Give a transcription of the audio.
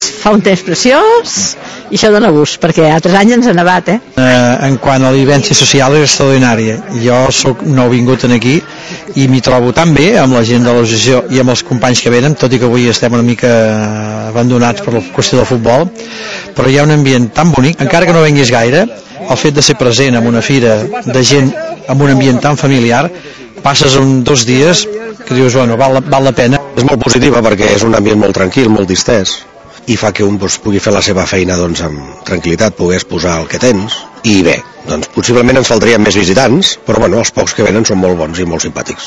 fa un temps preciós i això dona gust, perquè altres anys ens ha nevat, En quant a la vivència social és extraordinària. Jo soc nouvingut aquí i m'hi trobo tan bé amb la gent de l'associació i amb els companys que venen, tot i que avui estem una mica abandonats per la qüestió del futbol, però hi ha un ambient tan bonic, encara que no venguis gaire, el fet de ser present en una fira de gent amb un ambient tan familiar, passes 2 dies que dius, bueno, val la pena. És molt positiva perquè és un ambient molt tranquil, molt distès, i fa que un pugui fer la seva feina amb tranquil·litat, pogués posar el que tens, i bé, possiblement ens faltarien més visitants, però bueno, els pocs que venen són molt bons i molt simpàtics.